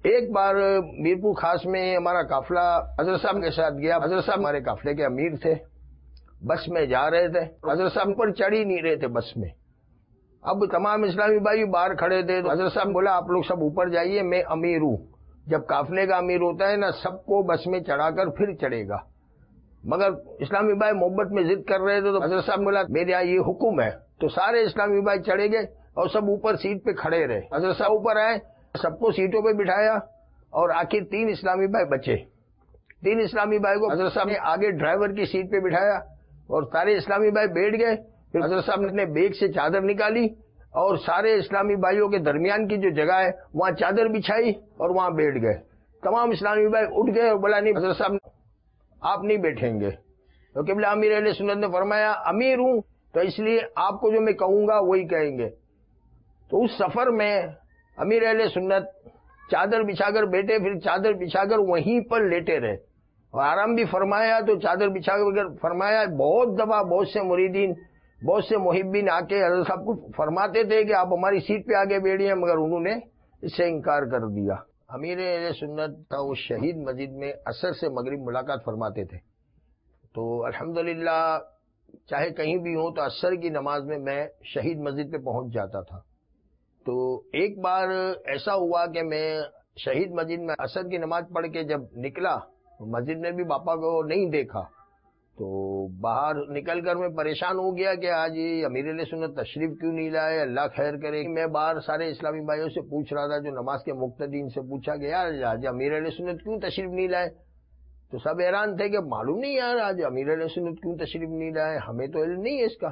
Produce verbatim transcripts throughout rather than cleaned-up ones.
ایک بار میرپور خاص میں ہمارا قافلہ حضرت صاحب کے ساتھ گیا. حضرت صاحب ہمارے قافلے کے امیر تھے. بس میں جا رہے تھے. حضرت صاحب پر چڑھ ہی نہیں رہے تھے بس میں. اب تمام اسلامی بھائی باہر کھڑے تھے تو حضرت صاحب بولا آپ لوگ سب اوپر جائیے, میں امیر ہوں. جب قافلے کا امیر ہوتا ہے نا, سب کو بس میں چڑھا کر پھر چڑھے گا. مگر اسلامی بھائی محبت میں ضد کر رہے تھے تو حضرت صاحب بولا میرے یہاں یہ حکم ہے. تو سارے اسلامی بھائی چڑھے گئے اور سب اوپر سیٹ پہ کھڑے رہے. حضرت صاحب اوپر آئے, سب کو سیٹوں پہ بٹھایا اور آخر تین اسلامی بھائی بچے. تین اسلامی بھائی کو حضرت صاحب نے آگے ڈرائیور کی سیٹ پہ بٹھایا اور سارے اسلامی بھائی بیٹھ گئے. پھر حضرت صاحب نے بیگ سے چادر نکالی اور سارے اسلامی بھائیوں کے درمیان کی جو جگہ ہے وہاں چادر بچھائی اور وہاں بیٹھ گئے. تمام اسلامی بھائی اٹھ گئے اور بولا نہیں حضرت صاحب آپ نہیں بیٹھیں گے. تو قبلہ امیر اہل سنت نے فرمایا امیر ہوں تو اس لیے آپ کو جو میں کہوں گا وہی کہیں گے. تو اس سفر میں امیر اہل سنت چادر بچھا کر بیٹھے, پھر چادر بچھا کر وہیں پر لیٹے رہے اور آرام بھی فرمایا. تو چادر بچھا کر فرمایا. بہت دفعہ بہت سے مریدین بہت سے محبین آ کے حضرت صاحب کو فرماتے تھے کہ آپ ہماری سیٹ پہ آگے بیٹھیے, مگر انہوں نے اس سے انکار کر دیا. امیر اہل سنت تھا وہ شہید مسجد میں عصر سے مغرب ملاقات فرماتے تھے. تو الحمدللہ چاہے کہیں بھی ہوں تو عصر کی نماز میں میں شہید مسجد پہ پہنچ جاتا تھا. تو ایک بار ایسا ہوا کہ میں شہید مسجد میں عصر کی نماز پڑھ کے جب نکلا, مسجد میں بھی باپا کو نہیں دیکھا. تو باہر نکل کر میں پریشان ہو گیا کہ آج امیر اہل سنت تشریف کیوں نہیں لائے, اللہ خیر کرے. میں باہر سارے اسلامی بھائیوں سے پوچھ رہا تھا جو نماز کے مقتدین سے پوچھا گیا آج امیر اہل سنت کیوں تشریف نہیں لائے. تو سب حیران تھے کہ معلوم نہیں یار آج امیر اہل سنت کیوں تشریف نہیں لائے, ہمیں تو علم نہیں ہے اس کا.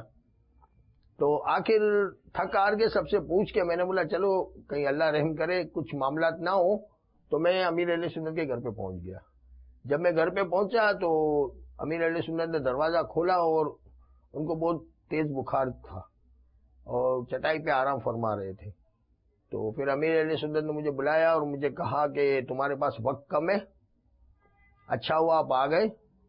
تو آخر تھک ہار کے سب سے پوچھ کے میں نے بولا چلو کہیں اللہ رحم کرے کچھ معاملات نہ ہو. تو میں امیر اہل سنت کے گھر پہ پہنچ گیا. جب میں گھر پہ پہنچا تو امیر اہل سنت نے دروازہ کھولا اور ان کو بہت تیز بخار تھا اور چٹائی پہ آرام فرما رہے تھے. تو پھر امیر اہل سنت نے مجھے بلایا اور مجھے کہا کہ تمہارے پاس وقت کم ہے, اچھا ہوا آپ آ گئے,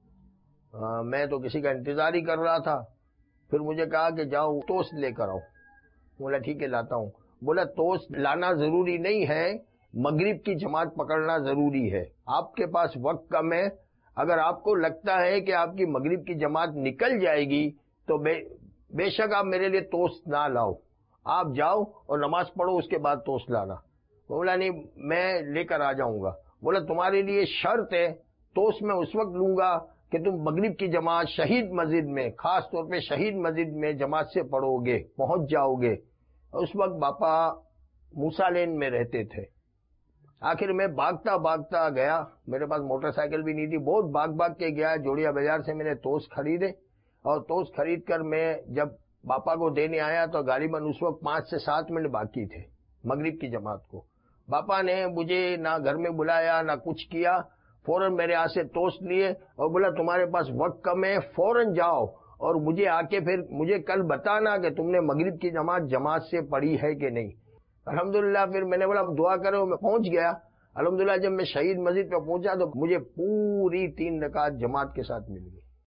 میں تو کسی کا انتظار ہی کر رہا تھا. پھر مجھے کہا کہ جاؤ توست لے کر آؤ. بولا ٹھیک ہے لاتا ہوں. بولا توست لانا ضروری نہیں ہے, مغرب کی جماعت پکڑنا ضروری ہے. آپ کے پاس وقت کم ہے, اگر آپ کو لگتا ہے کہ آپ کی مغرب کی جماعت نکل جائے گی تو بے بے شک آپ میرے لیے توست نہ لاؤ, آپ جاؤ اور نماز پڑھو اس کے بعد توست لانا. بولا نہیں میں لے کر آ جاؤں گا. بولا تمہارے لیے شرط ہے, توست میں اس وقت لوں گا کہ تم مغرب کی جماعت شہید مسجد میں, خاص طور پہ شہید مسجد میں جماعت سے پڑھو گے, پہنچ جاؤ گے. اس وقت باپا موسیٰ لین میں رہتے تھے. آخر میں بھاگتا بھاگتا گیا, میرے پاس موٹر سائیکل بھی نہیں تھی, بہت بھاگ بھاگ کے گیا. جوڑیا بازار سے میں نے توست خریدے اور توست خرید کر میں جب باپا کو دینے آیا تو غالباً اس وقت پانچ سے سات منٹ باقی تھے مغرب کی جماعت کو. باپا نے مجھے نہ گھر میں بلایا نہ کچھ کیا, فوراً میرے ہاتھ سے توست لیے اور بولا تمہارے پاس وقت کم ہے, فوراً جاؤ اور مجھے آ کے پھر مجھے کل بتانا کہ تم نے مغرب کی جماعت جماعت سے پڑھی ہے کہ نہیں. الحمدللہ پھر میں نے بولا دعا کرو, میں پہنچ گیا. الحمدللہ جب میں شہید مسجد پہ پہنچا تو مجھے پوری تین رکعت جماعت کے ساتھ مل گئی.